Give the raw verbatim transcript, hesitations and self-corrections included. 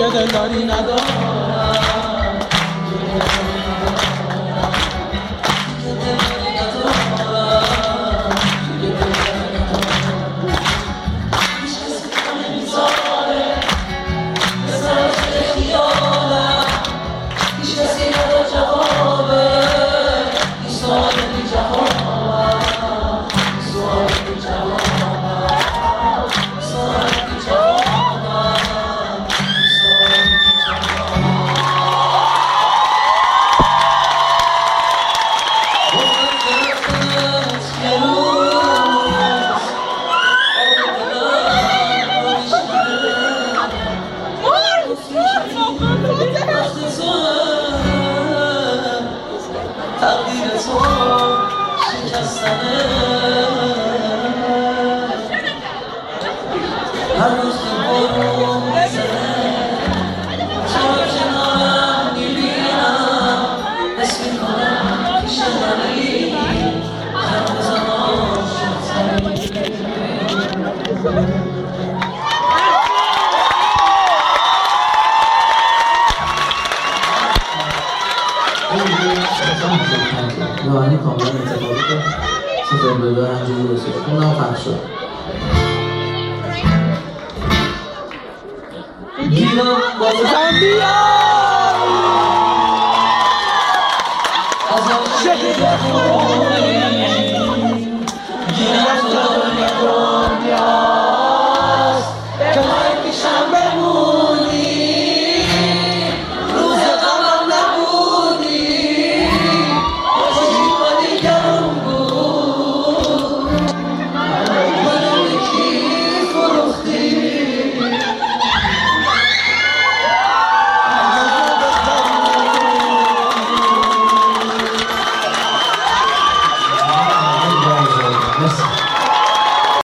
دیگه دلداری ندارم تقدیر تو شکستنه هر روز که بارون میزنه شب کنارم میبینم حس میکنم پیش داری هر روزم عاشق‌تری نوانی کاملا اتفاقی که صفر به دو همجوری رسید اون هم پخش شد گیرم بازم بیاد از آن شکل